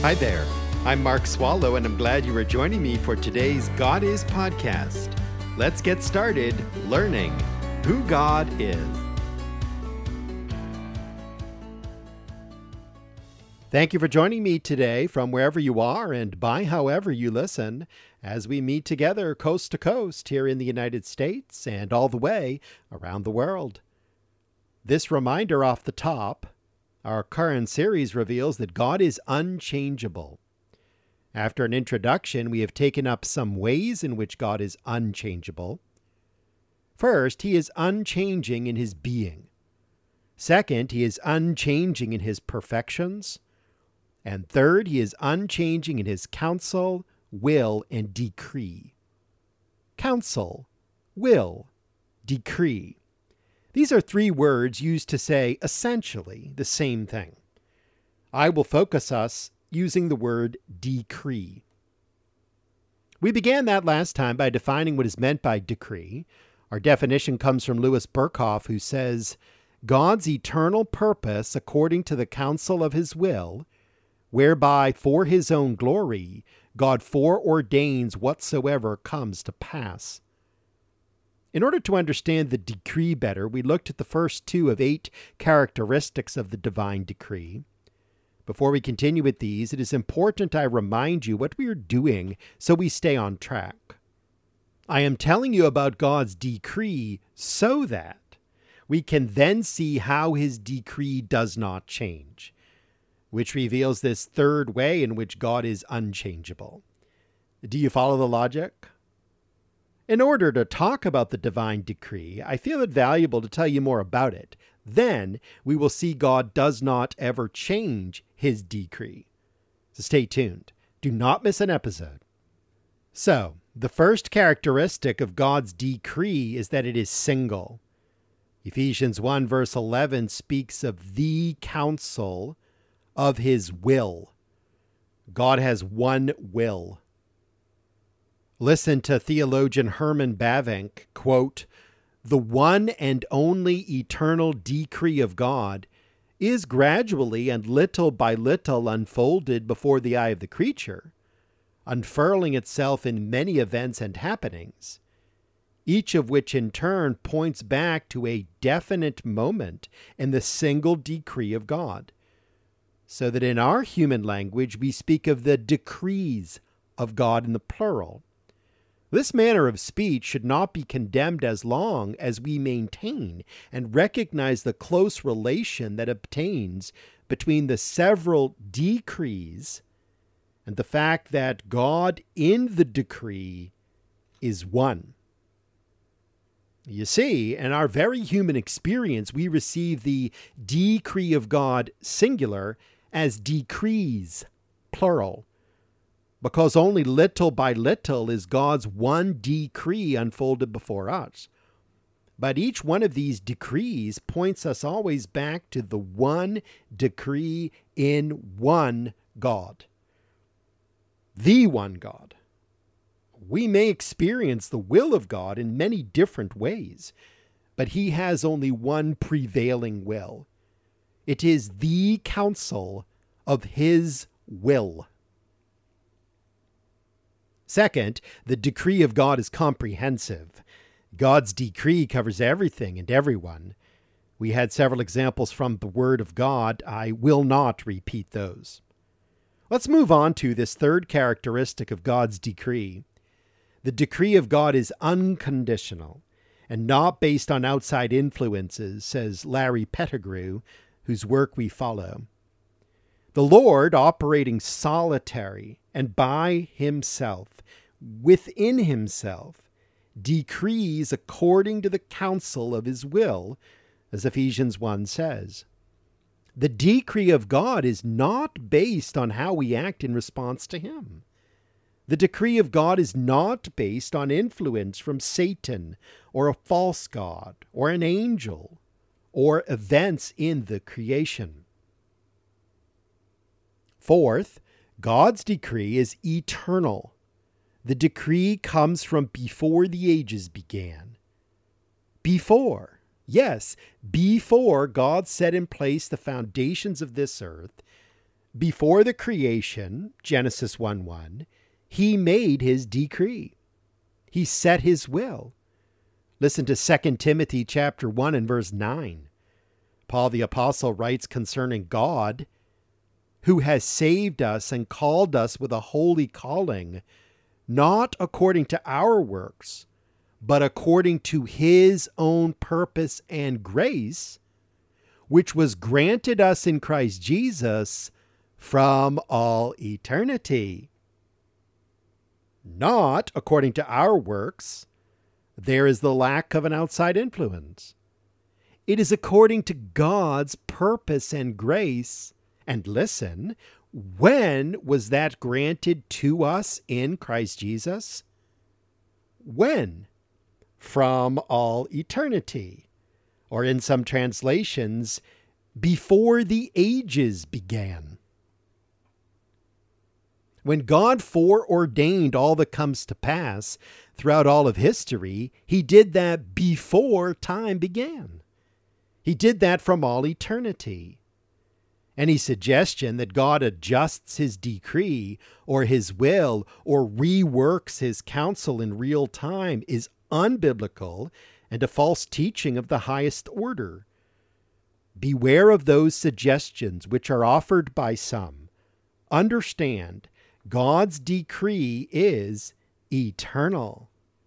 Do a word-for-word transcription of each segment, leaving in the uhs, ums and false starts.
Hi there. I'm Mark Swallow, and I'm glad you are joining me for today's God Is podcast. Let's get started learning who God is. Thank you for joining me today from wherever you are and by however you listen as we meet together coast to coast here in the United States and all the way around the world. This reminder off the top, our current series reveals that God is unchangeable. After an introduction, we have taken up some ways in which God is unchangeable. First, he is unchanging in his being. Second, he is unchanging in his perfections. And third, he is unchanging in his counsel, will, and decree. Counsel, will, decree. These are three words used to say essentially the same thing. I will focus us using the word decree. We began that last time by defining what is meant by decree. Our definition comes from Louis Berkhoff, who says, God's eternal purpose according to the counsel of his will, whereby for his own glory God foreordains whatsoever comes to pass. In order to understand the decree better, we looked at the first two of eight characteristics of the divine decree. Before we continue with these, it is important I remind you what we are doing so we stay on track. I am telling you about God's decree so that we can then see how his decree does not change, which reveals this third way in which God is unchangeable. Do you follow the logic? In order to talk about the divine decree, I feel it valuable to tell you more about it. Then we will see God does not ever change his decree. So stay tuned. Do not miss an episode. So, the first characteristic of God's decree is that it is single. Ephesians one verse eleven speaks of the counsel of his will. God has one will. Listen to theologian Herman Bavinck, quote, "The one and only eternal decree of God is gradually and little by little unfolded before the eye of the creature, unfurling itself in many events and happenings, each of which in turn points back to a definite moment in the single decree of God. So that in our human language, we speak of the decrees of God in the plural. This manner of speech should not be condemned as long as we maintain and recognize the close relation that obtains between the several decrees and the fact that God in the decree is one. You see, in our very human experience, we receive the decree of God singular as decrees, plural, because only little by little is God's one decree unfolded before us. But each one of these decrees points us always back to the one decree in one God, the one God. We may experience the will of God in many different ways, but he has only one prevailing will. It is the counsel of his will. Second, the decree of God is comprehensive. God's decree covers everything and everyone. We had several examples from the Word of God. I will not repeat those. Let's move on to this third characteristic of God's decree. The decree of God is unconditional and not based on outside influences, says Larry Pettigrew, whose work we follow. The Lord, operating solitary and by himself, within himself, decrees according to the counsel of his will, as Ephesians one says. The decree of God is not based on how we act in response to him. The decree of God is not based on influence from Satan or a false god or an angel or events in the creation. Fourth, God's decree is eternal. The decree comes from before the ages began. Before, yes, before God set in place the foundations of this earth, Before the creation, Genesis one one, he made his decree. He set his will. Listen to Second Timothy chapter one and verse nine. Paul the Apostle writes concerning God, who has saved us and called us with a holy calling, not according to our works, but according to his own purpose and grace, which was granted us in Christ Jesus from all eternity. Not according to our works. There is the lack of an outside influence. It is according to God's purpose and grace. And listen, when was that granted to us in Christ Jesus? When? From all eternity. Or in some translations, before the ages began. When God foreordained all that comes to pass throughout all of history, he did that before time began. He did that from all eternity. Any suggestion that God adjusts his decree or his will or reworks his counsel in real time is unbiblical and a false teaching of the highest order. Beware of those suggestions which are offered by some. Understand, God's decree is eternal.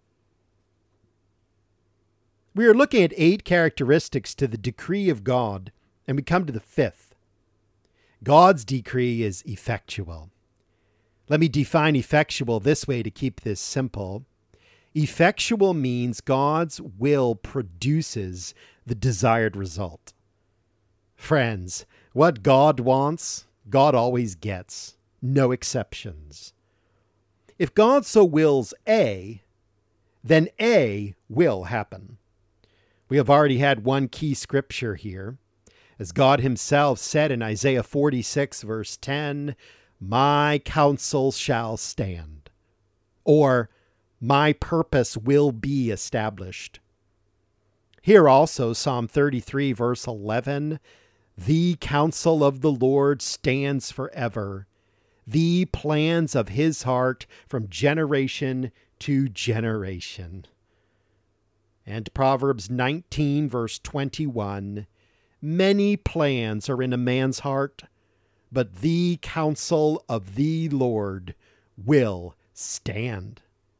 We are looking at eight characteristics to the decree of God, and we come to the fifth. God's decree is effectual. Let me define effectual this way to keep this simple. Effectual means God's will produces the desired result. Friends, what God wants, God always gets. No exceptions. If God so wills A, then A will happen. We have already had one key scripture here. As God himself said in Isaiah forty-six, verse ten, my counsel shall stand, or my purpose will be established. Here also, Psalm thirty-three, verse eleven, the counsel of the Lord stands forever, the plans of his heart from generation to generation. And Proverbs nineteen, verse twenty-one, many plans are in a man's heart, but the counsel of the Lord will stand.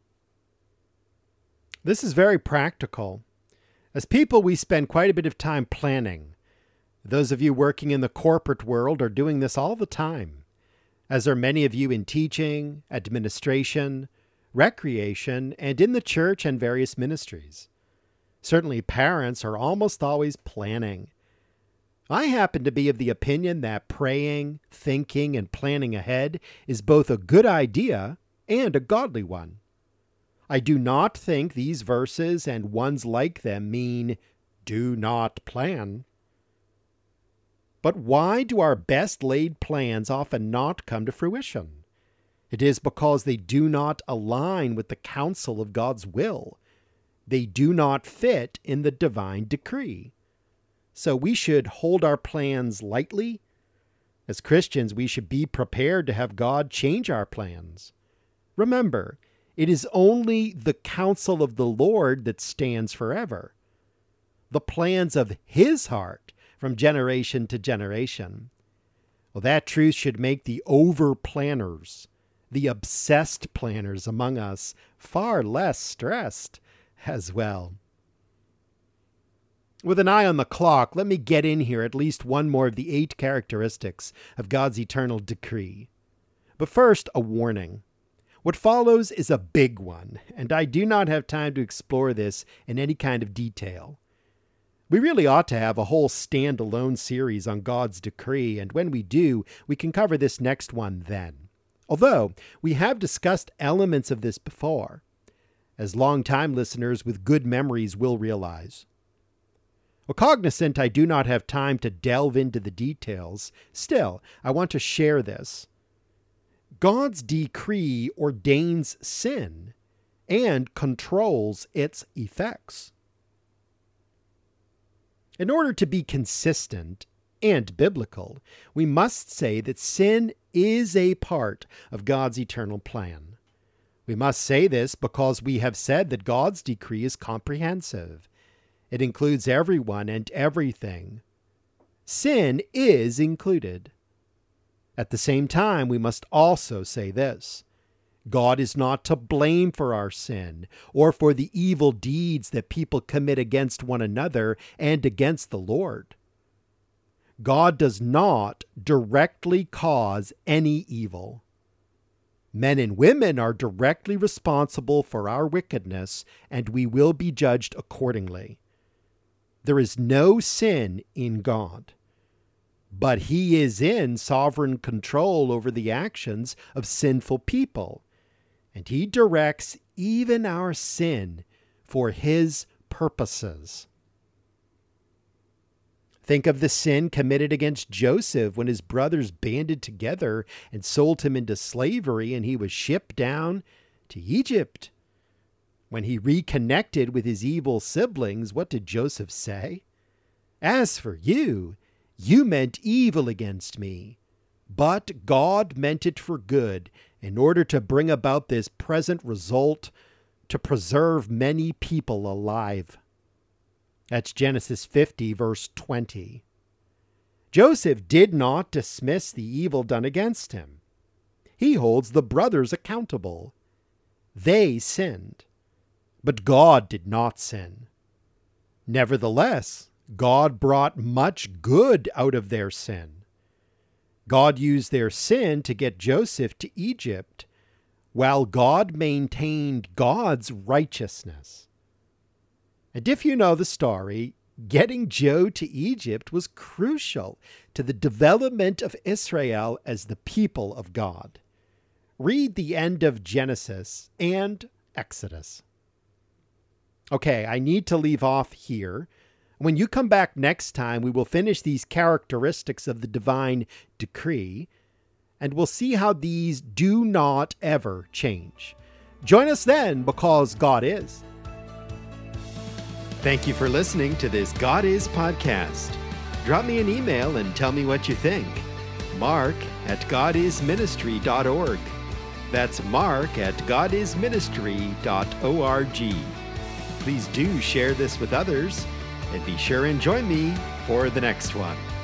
This is very practical. As people, we spend quite a bit of time planning. Those of you working in the corporate world are doing this all the time, as are many of you in teaching, administration, recreation, and in the church and various ministries. Certainly, parents are almost always planning. I happen to be of the opinion that praying, thinking, and planning ahead is both a good idea and a godly one. I do not think these verses and ones like them mean, do not plan. But why do our best laid plans often not come to fruition? It is because they do not align with the counsel of God's will. They do not fit in the divine decree. So we should hold our plans lightly. As Christians, we should be prepared to have God change our plans. Remember, it is only the counsel of the Lord that stands forever. The plans of his heart from generation to generation. Well, that truth should make the over-planners, the obsessed planners among us, far less stressed as well. With an eye on the clock, let me get in here at least one more of the eight characteristics of God's eternal decree. But first, a warning. What follows is a big one, and I do not have time to explore this in any kind of detail. We really ought to have a whole standalone series on God's decree, and when we do, we can cover this next one then. Although, we have discussed elements of this before, as long-time listeners with good memories will realize. Well, cognizant I do not have time to delve into the details, still, I want to share this. God's decree ordains sin and controls its effects. In order to be consistent, and biblical, we must say that sin is a part of God's eternal plan. We must say this because we have said that God's decree is comprehensive. It includes everyone and everything. Sin is included. At the same time, we must also say this: God is not to blame for our sin or for the evil deeds that people commit against one another and against the Lord. God does not directly cause any evil. Men and women are directly responsible for our wickedness, and we will be judged accordingly. There is no sin in God, but He is in sovereign control over the actions of sinful people, and He directs even our sin for His purposes. Think of the sin committed against Joseph when his brothers banded together and sold him into slavery, and he was shipped down to Egypt. When he reconnected with his evil siblings, what did Joseph say? "As for you, you meant evil against me, but God meant it for good in order to bring about this present result, to preserve many people alive." That's Genesis fifty, verse twenty. Joseph did not dismiss the evil done against him. He holds the brothers accountable. They sinned, but God did not sin. Nevertheless, God brought much good out of their sin. God used their sin to get Joseph to Egypt, while God maintained God's righteousness. And if you know the story, getting Joe to Egypt was crucial to the development of Israel as the people of God. Read the end of Genesis and Exodus. Okay, I need to leave off here. When you come back next time, we will finish these characteristics of the divine decree, and we'll see how these do not ever change. Join us then, because God is. Thank you for listening to this God Is podcast. Drop me an email and tell me what you think. Mark at god is ministry dot org. That's Mark at god is ministry dot org. Please do share this with others, and be sure and join me for the next one.